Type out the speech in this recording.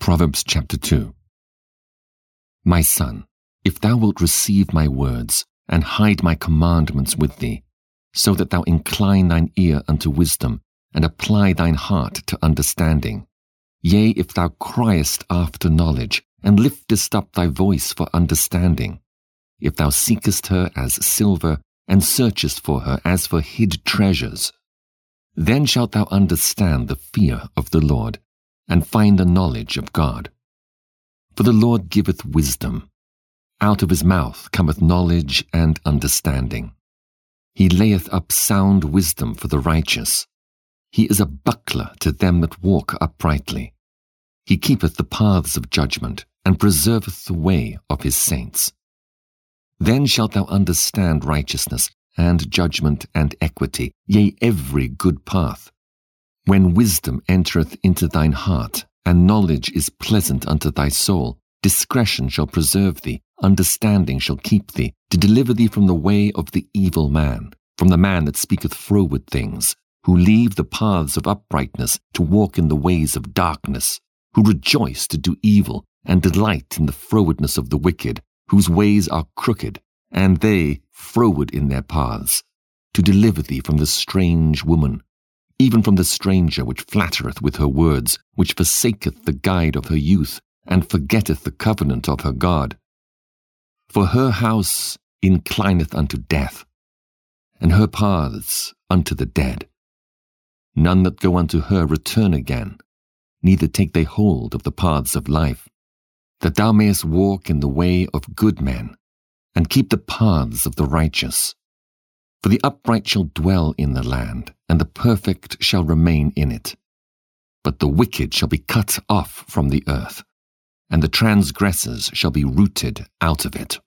Proverbs chapter 2. My son, if thou wilt receive my words, and hide my commandments with thee, so that thou incline thine ear unto wisdom, and apply thine heart to understanding. Yea, if thou criest after knowledge, and liftest up thy voice for understanding. If thou seekest her as silver, and searchest for her as for hid treasures. Then shalt thou understand the fear of the Lord, and find the knowledge of God. For the Lord giveth wisdom. Out of his mouth cometh knowledge and understanding. He layeth up sound wisdom for the righteous. He is a buckler to them that walk uprightly. He keepeth the paths of judgment, and preserveth the way of his saints. Then shalt thou understand righteousness, and judgment, and equity, yea, every good path. When wisdom entereth into thine heart, and knowledge is pleasant unto thy soul, discretion shall preserve thee, understanding shall keep thee, to deliver thee from the way of the evil man, from the man that speaketh froward things, who leave the paths of uprightness to walk in the ways of darkness, who rejoice to do evil, and delight in the frowardness of the wicked, whose ways are crooked, and they froward in their paths, to deliver thee from the strange woman, even from the stranger which flattereth with her words, which forsaketh the guide of her youth, and forgetteth the covenant of her God. For her house inclineth unto death, and her paths unto the dead. None that go unto her return again, neither take they hold of the paths of life, that thou mayest walk in the way of good men, and keep the paths of the righteous. For the upright shall dwell in the land, and the perfect shall remain in it. But the wicked shall be cut off from the earth, and the transgressors shall be rooted out of it.